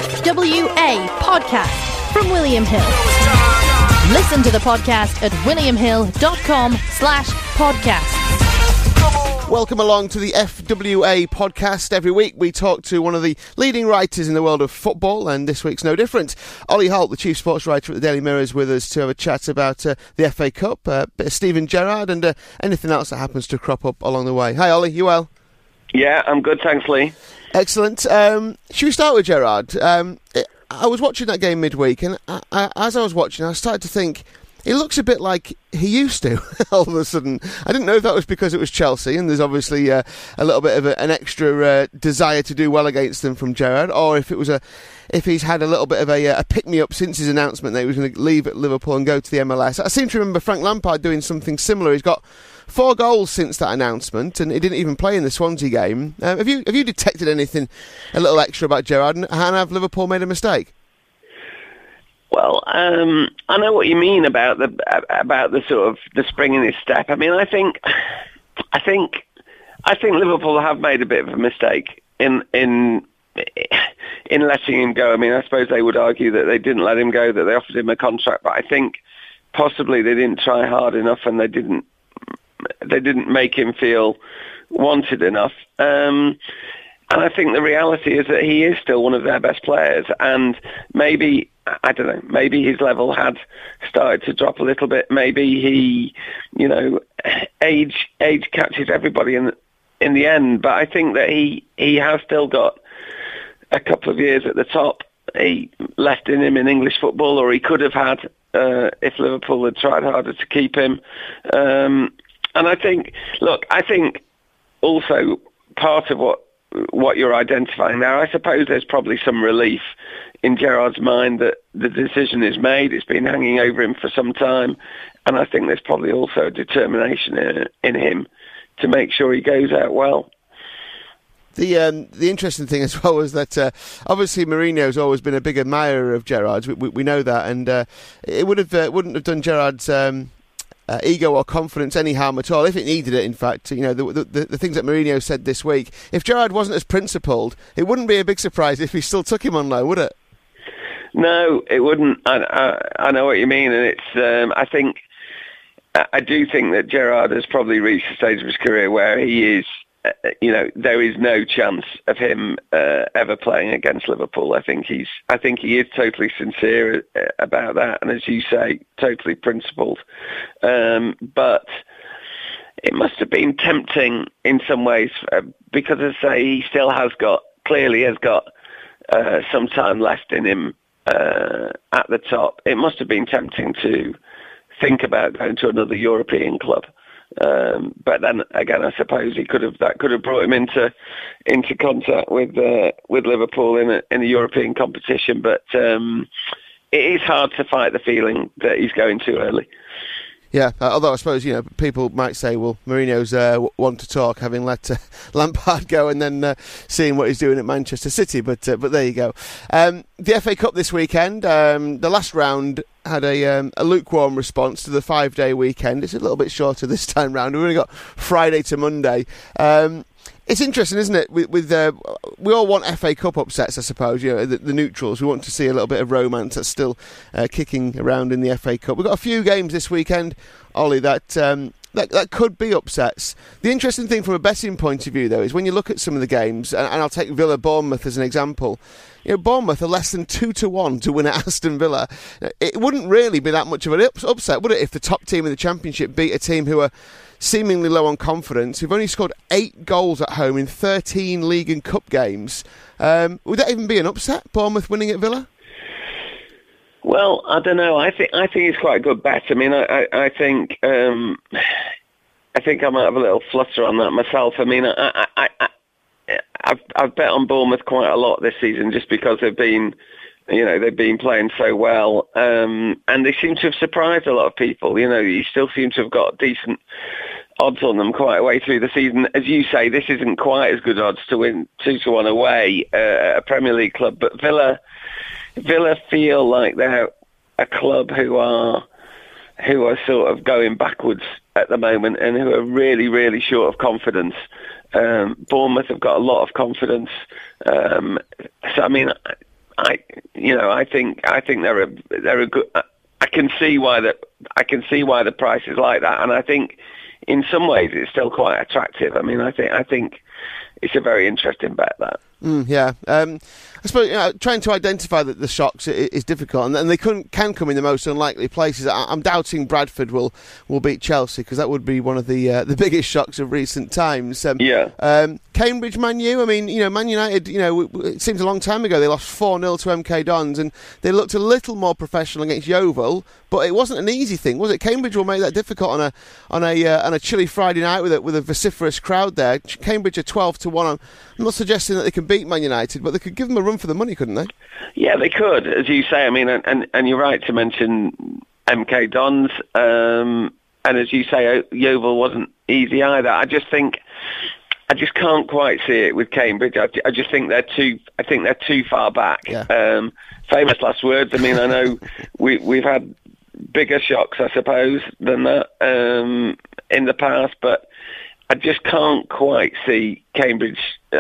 FWA podcast from William Hill. Listen to the podcast at williamhill.com/podcasts. Welcome along to the FWA podcast. Every week we talk to one of the leading writers in the world of football, and this week's no different. Ollie Holt, the chief sports writer at the Daily Mirror, is with us to have a chat about the FA Cup, bit of Steven Gerrard, and anything else that happens to crop up along the way. Hi Ollie, you well? Yeah, I'm good, thanks Lee. Excellent. Should we start with Gerrard? I was watching that game midweek, and as I was watching, I started to think, he looks a bit like he used to, all of a sudden. I didn't know if that was because it was Chelsea, and there's obviously a little bit of an extra desire to do well against them from Gerrard, or if he's had a little bit of a pick-me-up since his announcement that he was going to leave at Liverpool and go to the MLS. I seem to remember Frank Lampard doing something similar. He's got 4 goals since that announcement, and he didn't even play in the Swansea game. Have you detected anything a little extra about Gerrard, and have Liverpool made a mistake? Well, I know what you mean about the sort of the spring in his step. I mean, I think Liverpool have made a bit of a mistake in letting him go. I mean, I suppose they would argue that they didn't let him go, that they offered him a contract, but I think possibly they didn't try hard enough, and they didn't make him feel wanted enough. And I think the reality is that he is still one of their best players, and maybe, I don't know, maybe his level had started to drop a little bit. Maybe he, age catches everybody in the end. But I think that he has still got a couple of years at the top left in him in English football, or he could have had if Liverpool had tried harder to keep him. And I think also part of what you're identifying there, I suppose there's probably some relief in Gerrard's mind that the decision is made. It's been hanging over him for some time, and I think there's probably also a determination in him to make sure he goes out well. The interesting thing as well was that obviously Mourinho's always been a big admirer of Gerrard's. We know that, and it wouldn't have done Gerrard's ego or confidence any harm at all, if it needed it. In fact, the things that Mourinho said this week, if Gerrard wasn't as principled, it wouldn't be a big surprise if he still took him on loan, would it? No, it wouldn't. I know what you mean, and it's. I do think that Gerrard has probably reached a stage of his career where he is. There is no chance of him ever playing against Liverpool. I think he is totally sincere about that, and as you say, totally principled. But it must have been tempting in some ways because, as I say, he still clearly has got some time left in him at the top. It must have been tempting to think about going to another European club. But then again, I suppose that could have brought him into contact with Liverpool in a European competition. But it is hard to fight the feeling that he's going too early. Yeah, although I suppose people might say, well, Mourinho's one to talk, having let Lampard go and then seeing what he's doing at Manchester City. But there you go. The FA Cup this weekend, the last round had a lukewarm response to the 5-day weekend. It's a little bit shorter this time round. We've only got Friday to Monday. It's interesting, isn't it? We all want FA Cup upsets, I suppose. The neutrals. We want to see a little bit of romance that's still kicking around in the FA Cup. We've got a few games this weekend, Ollie, that could be upsets. The interesting thing from a betting point of view, though, is when you look at some of the games, and I'll take Villa-Bournemouth as an example. Bournemouth are less than 2-1 to win at Aston Villa. It wouldn't really be that much of an upset, would it, if the top team in the Championship beat a team who are seemingly low on confidence, who've only scored 8 goals at home in 13 league and cup games? Would that even be an upset, Bournemouth winning at Villa? Well, I don't know. I think it's quite a good bet. I mean, I think I might have a little flutter on that myself. I mean, I've bet on Bournemouth quite a lot this season just because they've been playing so well, and they seem to have surprised a lot of people. You still seem to have got decent odds on them quite a way through the season. As you say, this isn't quite as good odds to win 2-1 away at a Premier League club, but Villa feel like they're a club who are sort of going backwards at the moment and who are really, really short of confidence. Bournemouth have got a lot of confidence. So, I mean, I think they're a good. I can see why the price is like that, and I think in some ways it's still quite attractive. I mean, I think it's a very interesting bet, that. Yeah. I suppose trying to identify the shocks is difficult, and they can come in the most unlikely places. I'm doubting Bradford will beat Chelsea, because that would be one of the biggest shocks of recent times. Cambridge, Man U. I mean, Man United. It seems a long time ago they lost 4-0 to MK Dons, and they looked a little more professional against Yeovil, but it wasn't an easy thing, was it? Cambridge will make that difficult on a chilly Friday night with a vociferous crowd there. Cambridge are 12-1. I'm not suggesting that they can beat Man United, but they could give them a run for the money, couldn't they? Yeah, they could, as you say. I mean, and you're right to mention MK Dons, and as you say, Yeovil wasn't easy either. I just can't quite see it with Cambridge. I just think they're too far back. Yeah. Famous last words. I mean, I know we've had bigger shocks, I suppose, than that in the past, but I just can't quite see Cambridge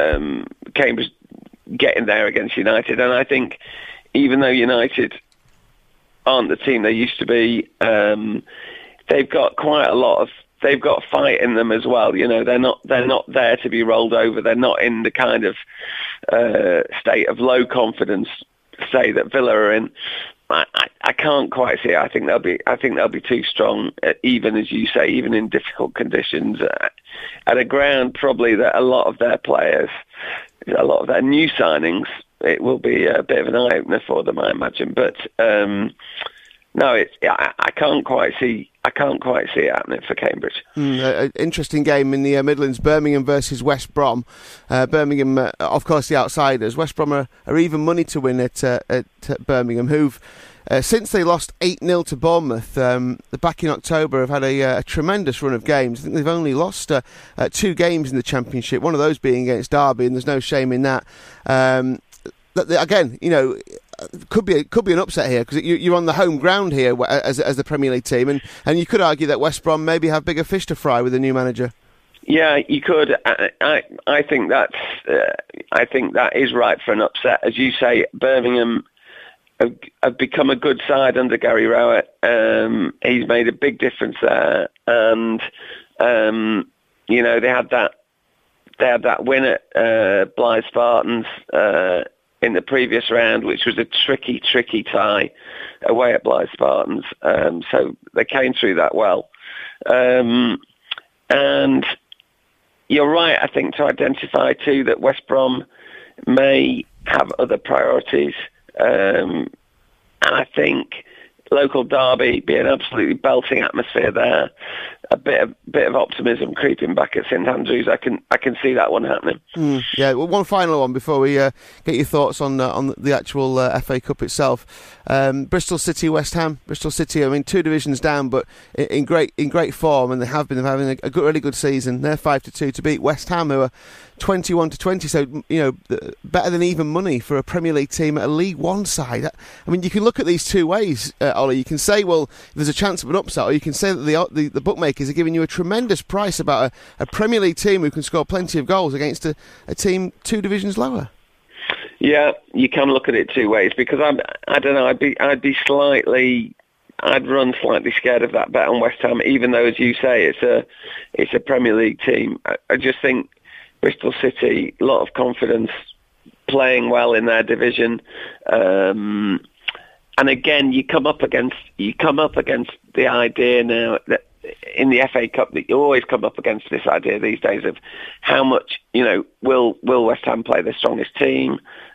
getting there against United. And I think even though United aren't the team they used to be, they've got they've got fight in them as well. They're not there to be rolled over. They're not in the kind of state of low confidence, say, that Villa are in. I can't quite see it. I think they'll be too strong, even as you say, even in difficult conditions, at a ground probably that a lot of their players, a lot of their new signings, it will be a bit of an eye opener for them, I imagine. But no, I can't quite see it happening for Cambridge. Interesting game in the Midlands, Birmingham versus West Brom. Birmingham, of course, the outsiders. West Brom are even money to win at Birmingham, who've since they lost 8-0 to Bournemouth back in October, have had a tremendous run of games. I think they've only lost 2 games in the Championship, one of those being against Derby, and there's no shame in that. Again, could be an upset here, because you're on the home ground here as the Premier League team, and you could argue that West Brom maybe have bigger fish to fry with a new manager. Yeah, you could. I think that is right for an upset, as you say. Birmingham have become a good side under Gary Rowett. He's made a big difference there, and they had that win at Blythe Spartans in the previous round, which was a tricky tie away at Blythe Spartans. So they came through that well. And you're right, I think, to identify too that West Brom may have other priorities. And I think local derby be an absolutely belting atmosphere there. A bit of optimism creeping back at St Andrews. I can see that one happening. Yeah. Well, one final one before we get your thoughts on the actual FA Cup itself. Bristol City, West Ham. Bristol City, I mean, 2 divisions down, but in great form, and they have been having a really good season. They're 5-2 to beat West Ham, who are 21-20. So better than even money for a Premier League team at a League One side. I mean, you can look at these 2 ways, Ollie. You can say, well, there's a chance of an upset, or you can say that the bookmakers are giving you a tremendous price about a Premier League team who can score plenty of goals against a team 2 divisions lower. Yeah, you can look at it 2 ways, because I don't know. I'd run slightly scared of that bet on West Ham, even though, as you say, it's a Premier League team. I just think Bristol City, a lot of confidence, playing well in their division. And again, you come up against the idea now that in the FA Cup, that you always come up against this idea these days of how much, will West Ham play the strongest team?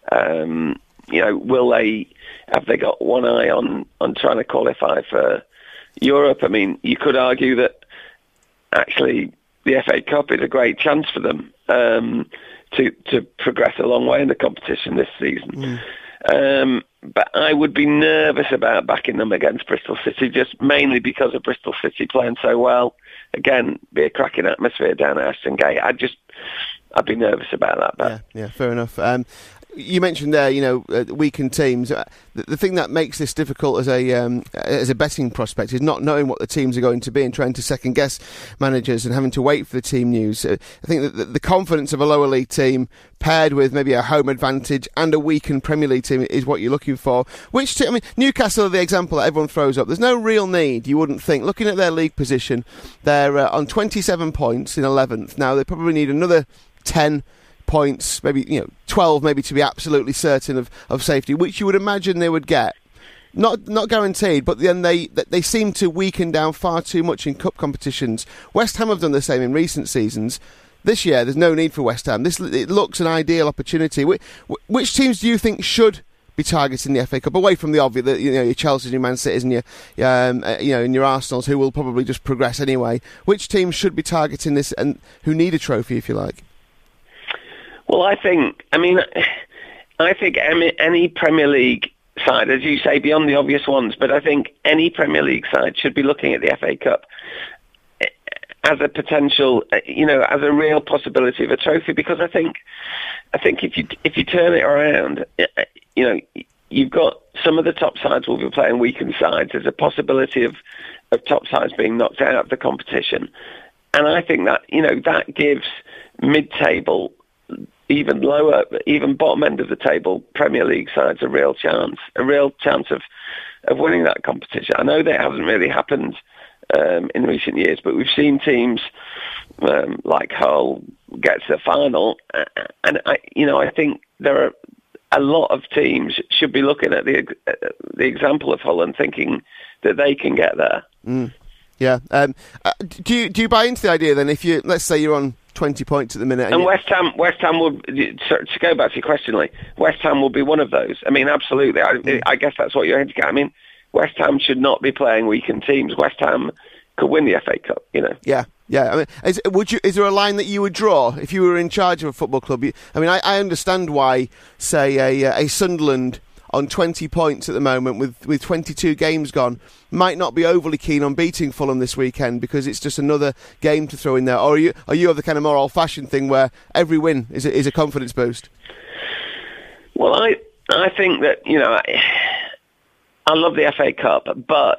Have they got one eye on trying to qualify for Europe? I mean, you could argue that actually the FA Cup is a great chance for them to progress a long way in the competition this season. But I would be nervous about backing them against Bristol City, just mainly because of Bristol City playing so well. Again, be a cracking atmosphere down at Ashton Gate. I'd be nervous about that bet. Yeah, fair enough. you mentioned there, weakened teams. The thing that makes this difficult as a betting prospect is not knowing what the teams are going to be and trying to second guess managers and having to wait for the team news. I think that the confidence of a lower league team paired with maybe a home advantage and a weakened Premier League team is what you're looking for. Newcastle are the example that everyone throws up. There's no real need, you wouldn't think. Looking at their league position, they're on 27 points in 11th. Now they probably need another 10 points, maybe 12, maybe to be absolutely certain of safety, which you would imagine they would get. Not guaranteed, but then they seem to weaken down far too much in cup competitions. West Ham have done the same in recent seasons. This year, there's no need for West Ham. It looks an ideal opportunity. Which teams do you think should be targeting the FA Cup, away from the obvious, your Chelseas, your Man Cities, and and your Arsenals, who will probably just progress anyway? Which teams should be targeting this and who need a trophy, if you like? Well, I think any Premier League side, as you say, beyond the obvious ones, but I think any Premier League side should be looking at the FA Cup as a potential, as a real possibility of a trophy, because I think if you turn it around, you've got some of the top sides will be playing weakened sides. There's a possibility of top sides being knocked out of the competition, and I think that that gives mid-table, even lower, even bottom end of the table Premier League sides a real chance of winning that competition. I know that hasn't really happened in recent years, but we've seen teams like Hull get to the final, and I think there are a lot of teams should be looking at the example of Hull and thinking that they can get there. Yeah. Do you buy into the idea then? If let's say you're on 20 points at the minute, and West Ham will, to go back to your question, Lee, West Ham will be one of those. I mean, absolutely. I guess that's what you're hinting at. I mean, West Ham should not be playing weakened teams. West Ham could win the FA Cup, Yeah. I mean, is there a line that you would draw if you were in charge of a football club? I understand why, say, a Sunderland on 20 points at the moment with 22 games gone might not be overly keen on beating Fulham this weekend because it's just another game to throw in there. Or are you of the kind of more old-fashioned thing where every win is a confidence boost? Well, I think that I love the FA Cup, but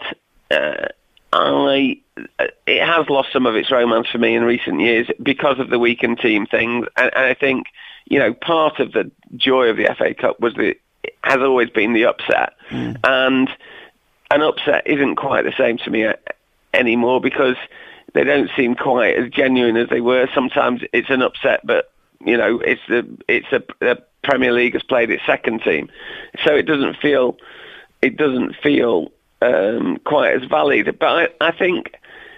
it has lost some of its romance for me in recent years because of the weakened team thing. And I think part of the joy of the FA Cup has always been the upset, and an upset isn't quite the same to me anymore because they don't seem quite as genuine as they were. Sometimes it's an upset, but it's the Premier League has played its second team, so it doesn't feel quite as valid. But I think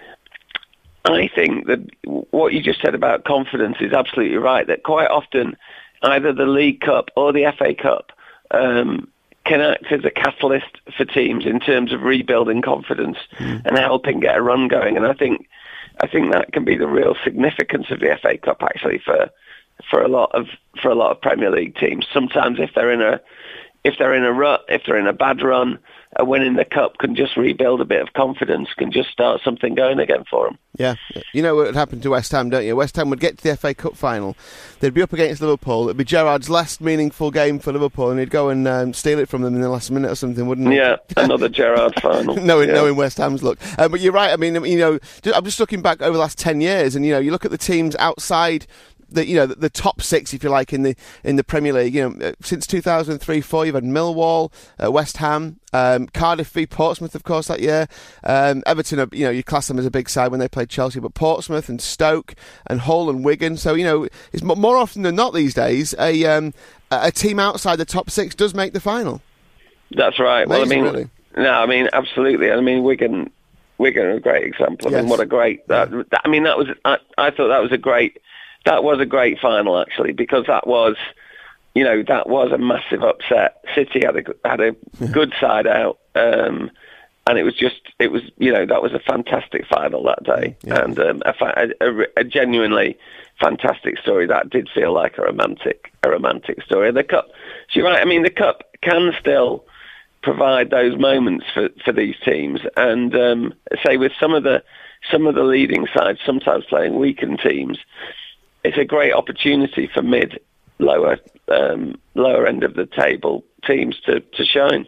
that what you just said about confidence is absolutely right. That quite often either the League Cup or the FA Cup can act as a catalyst for teams in terms of rebuilding confidence and helping get a run going. And I think that can be the real significance of the FA Cup actually for a lot of Premier League teams. Sometimes if they're in a rut, if they're in a bad run, a win in the Cup can just rebuild a bit of confidence, can just start something going again for them. Yeah. You know what would happen to West Ham, don't you? West Ham would get to the FA Cup final, they'd be up against Liverpool, it'd be Gerrard's last meaningful game for Liverpool, and he'd go and steal it from them in the last minute or something, wouldn't he? Yeah, another Gerrard final. knowing West Ham's luck. But you're right, I mean, I'm just looking back over the last 10 years, and, you look at the teams outside the top six, if you like, in the Premier League. Since 2003-04, you've had Millwall, West Ham, Cardiff v Portsmouth, of course, that year. Everton, you class them as a big side when they played Chelsea, but Portsmouth and Stoke and Hull and Wigan. So it's more often than not these days a team outside the top six does make the final. That's right. Amazing, really. Absolutely. I mean, Wigan are a great example. Yes. I mean, what a great. I thought that was a great. That was a great final, actually, because that was a massive upset. City had a good side out, and that was a fantastic final that day, and a genuinely fantastic story. That did feel like a romantic story. The Cup, so you're right. I mean, the Cup can still provide those moments for these teams, and say with some of the leading sides, sometimes playing weakened teams. It's a great opportunity for mid lower end of the table teams to shine.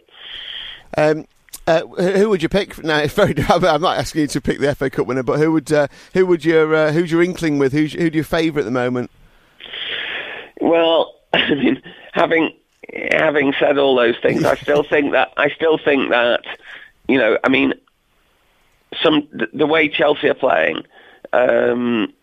Who would you pick? Now, it's very. I'm not asking you to pick the FA Cup winner, but who's your inkling with? Who do you favour at the moment? Well, I mean, having said all those things, I still think that you know, I mean, the way Chelsea are playing, I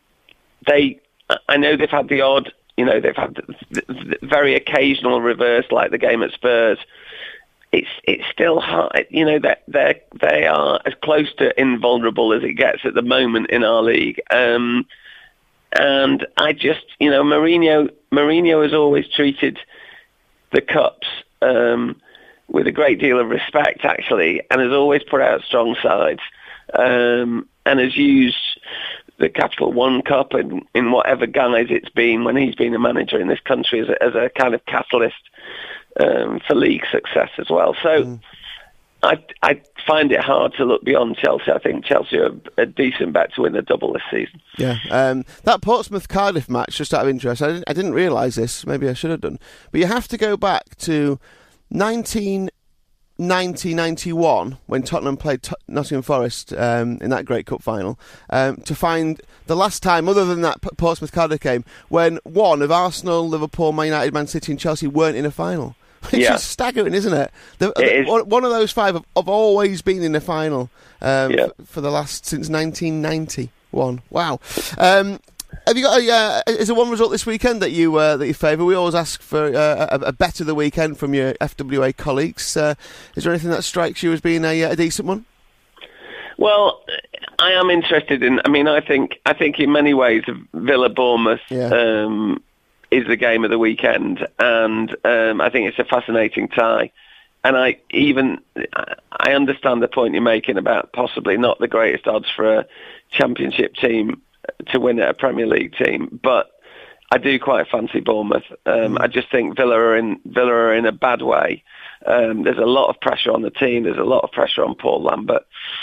know they've had the odd, you know, they've had the very occasional reverse, like the game at Spurs. It's still hard, you know, that they are as close to invulnerable as it gets at the moment in our league. And I just, you know, Mourinho has always treated the cups with a great deal of respect, actually, and has always put out strong sides, and has used the Capital One Cup in whatever guise it's been when he's been a manager in this country as a kind of catalyst for league success as well. So I find it hard to look beyond Chelsea. I think Chelsea are a decent bet to win the double this season. Yeah, that Portsmouth-Cardiff match, just out of interest, I didn't realise this, maybe I should have done, but you have to go back to 1990-91 when Tottenham played Nottingham Forest in that Great Cup final to find the last time, other than that Portsmouth-Cardiff game, when one of Arsenal, Liverpool, Man United, Man City and Chelsea weren't in a final. It's just staggering, isn't it? One of those five have always been in the final for the last since 1991. Wow. Have you got is there one result this weekend that you favour? We always ask for a bet of the weekend from your FWA colleagues. Is there anything that strikes you as being a decent one? Well, I am interested in. I mean, I think in many ways Villa-Bournemouth is the game of the weekend, and I think it's a fascinating tie. And I understand the point you're making about possibly not the greatest odds for a Championship team to win at a Premier League team, but I do quite fancy Bournemouth. I just think Villa are in a bad way. There's a lot of pressure on the team. There's a lot of pressure on Paul Lambert.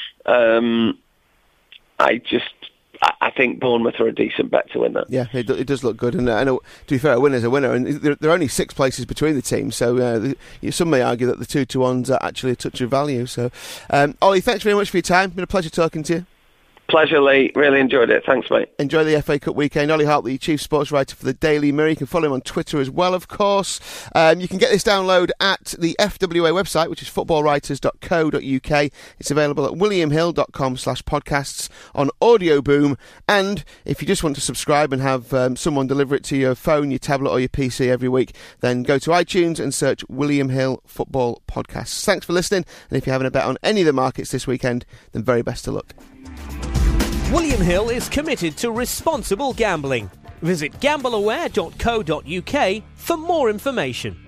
I think Bournemouth are a decent bet to win that. Yeah, it does look good. And to be fair, a winner's a winner. And there are only 6 places between the teams, so some may argue that the 2-to-1s are actually a touch of value. So, Ollie, thanks very much for your time. It's been a pleasure talking to you. Pleasure, Lee. Really enjoyed it. Thanks, mate. Enjoy the FA Cup weekend. Ollie Hartley, chief sports writer for the Daily Mirror. You can follow him on Twitter as well, of course. You can get this download at the FWA website, which is footballwriters.co.uk. It's available at williamhill.com/podcasts on Audio Boom. And if you just want to subscribe and have someone deliver it to your phone, your tablet or your PC every week, then go to iTunes and search William Hill Football Podcasts. Thanks for listening. And if you're having a bet on any of the markets this weekend, then very best of luck. William Hill is committed to responsible gambling. Visit gambleaware.co.uk for more information.